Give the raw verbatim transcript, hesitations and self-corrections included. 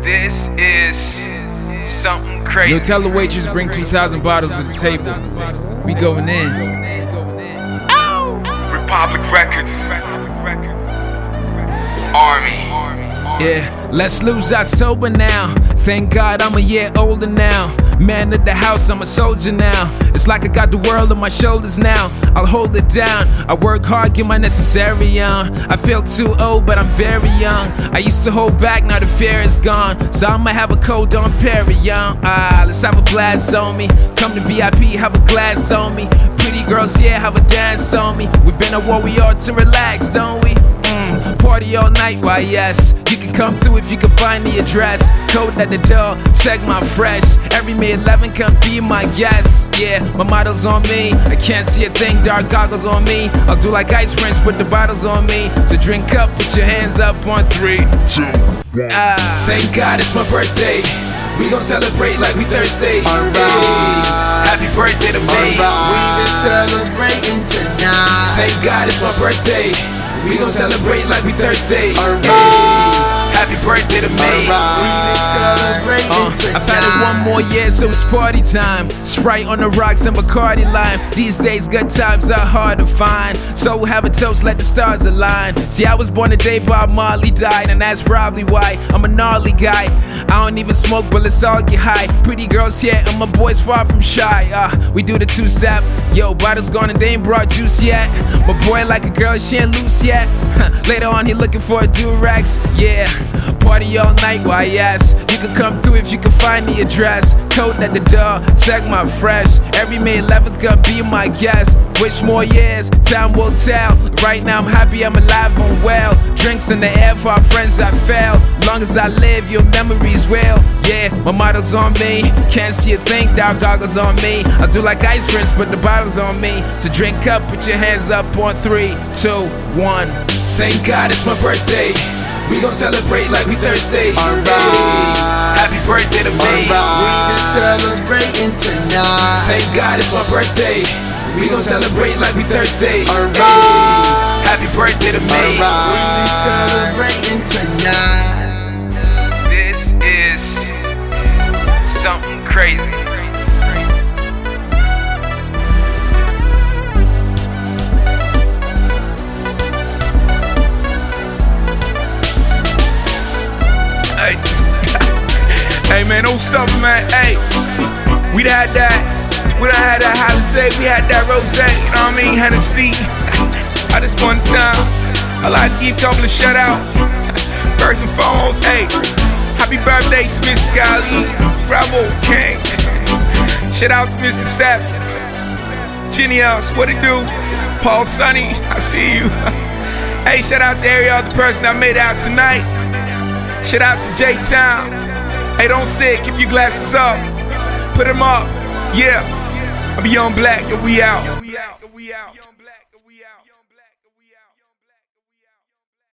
This is something crazy. Yo, tell the waitress bring two thousand bottles to the table. We going in. Republic Records. Army. Yeah, let's lose our sober now. Thank God I'm a year older now. Man of the house, I'm a soldier now. It's like I got the world on my shoulders now. I'll hold it down. I work hard, get my necessary on. I feel too old, but I'm very young. I used to hold back, now the fear is gone. So I'ma have a cold on Perignon. Ah, let's have a blast on me. Come to V I P, have a glass on me. Pretty girls, yeah, have a dance on me. We've been a war, we ought to relax, don't we? Mm, party all night, why yes. You can come through if you can find the address. Code at the door, check my fresh. Every May eleventh, come be my guest. Yeah, my model's on me. I can't see a thing, dark goggles on me. I'll do like Ice Prince, put the bottles on me. So drink up, put your hands up on three, two, one. Ah, thank God it's my birthday. We gon' celebrate like we Thursday. Alright. Happy birthday to me. Alright. We been celebrating tonight. Thank God it's my birthday. We gon' celebrate like we Thursday. Alright. Happy birthday to me. Alright. We been celebrating Uh, tonight. I've had it one more year, so it's party time. Sprite on the rocks and Bacardi lime. These days, good times are hard to find. So we'll have a toast, let the stars align. See, I was born the day Bob Marley died, and that's probably why I'm a gnarly guy. I don't even smoke, but let's all get high. Pretty girls here, and my boys far from shy. Uh, we do the two-step. Yo, bottles gone and they ain't brought juice yet. My boy like a girl, she ain't loose yet. Later on, he looking for a do-rags. Yeah, party all night, why yes. You can come through if you can find the address. Code at the door, check my fresh. Every May eleventh, gonna be my guest. Wish more years, time will tell. Right now I'm happy, I'm alive and well. Drinks in the air for our friends that fell. Long as I live, your memories will. Yeah, my model's on me. Can't see a thing, dark goggles on me. I'll do like Ice Prince, put the bottles on me. So drink up, put your hands up on three, two, one. Thank God it's my birthday. We gon' celebrate like we Thursday. Alright. Happy birthday to me. Alright. We been celebrating tonight. Thank God it's my birthday. We gon' celebrate like we Thursday. Alright. Happy birthday to me. Alright. We been celebrating tonight. This is something crazy. Hey, hey man, don't stop it, man. Hey, we done had that, we done had that Alizé, we had that Rosé, you know what I mean? Hennessy. At this point in time, I like to give a couple of shout outs. First and foremost, hey, happy birthday to Mister Khalid, Bravo King. Shout out to Mister Savage, Genius, what it do? Paul Sonny, I see you. Hey, shout out to every other person that made it out tonight. Shout out to J-Town. Hey, don't sit, keep your glasses up. Put them up. Yeah. I'm Young Black, and we out. We out. We out.